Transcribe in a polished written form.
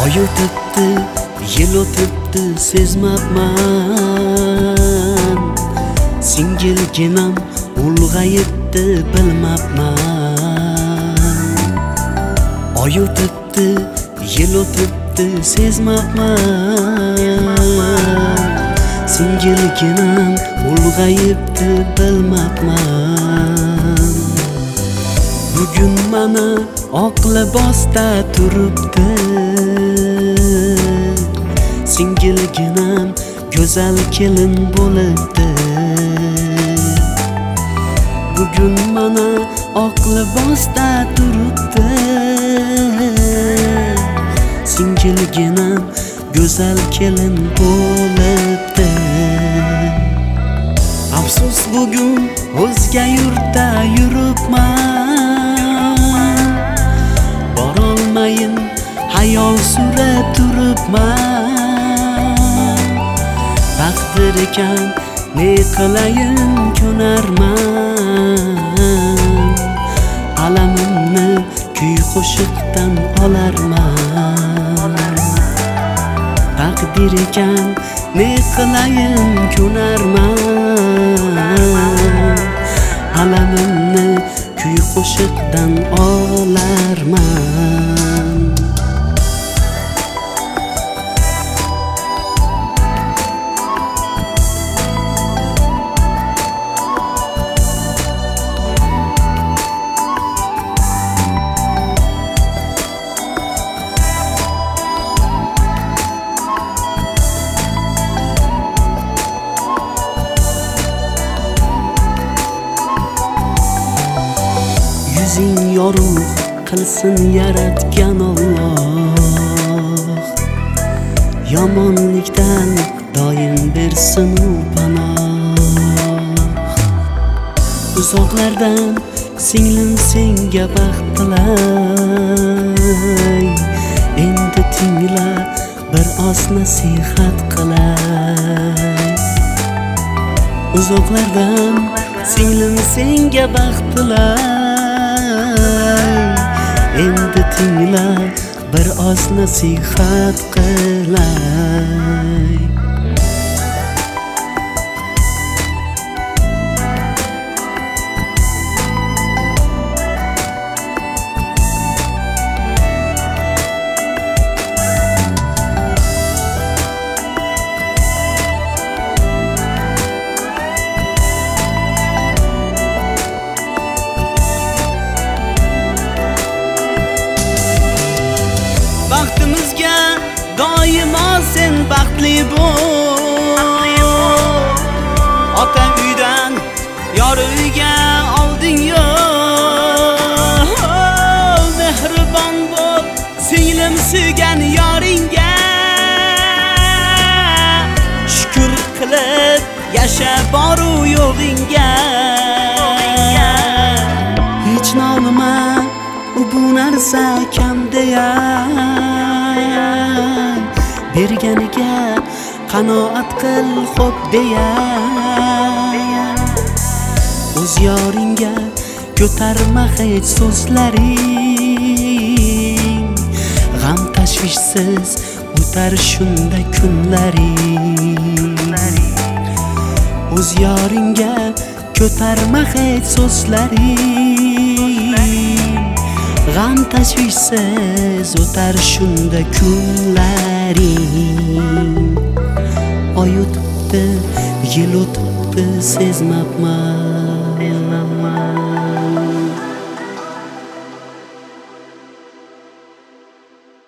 Oy o'tibdi, yil o'tibdi, sezmabman. Singilginam ulg'ayibdi, bilmabman. Oy o'tibdi, yil o'tibdi, sezmabman. Singilginam ulg'ayibdi, bilmabman. Bugun mana oq libosda turibdi, singilginam go'zal kelin bo'libdi. Bugun mana oq libosda turibdi, singilginam go'zal kelin bo'libdi. Afsus bugun o'zga yurtda yuribman, borolmayin hayol surib turibman. Taqdir ekan ne qilayin, ko'narman. Alamimni kuy qo'shiqdan olarman. Taqdir ekan ne qilayin, ko'narman. Alamimni kuy qo'shiqdan olarman. Yuzing yorug' qilsin yaratgan Alloh, yomonlikdan doim bersin u panoh. Uzoqlardan singlim senga baxt tilay, endi tingla bir oz nasihat qilay. Uzoqlardan singlim senga baxt tilay, endi tingla bir oz nasihat qilay. Baxtimizga doimo sen baxtli bo'l. Ota uydan yor uyga olding yo'l. Mehribon bo'l singlim suygan yoringga, shukr qilib yasha boru yo'g'ingga. Hech nolima bu narsa kam deya, berganiga qanoat qil xo'p deya. O'z yoringga ko'tarma hech so'zlaring, g'am tashvishsiz o'tar shunda kunlaring. O'z yoringga ko'tarma hech so'zlaring, g'am tashvishsiz o'tar shunda kunlaring. Oy o'tibdi, yil o'tibdi, sezmabman.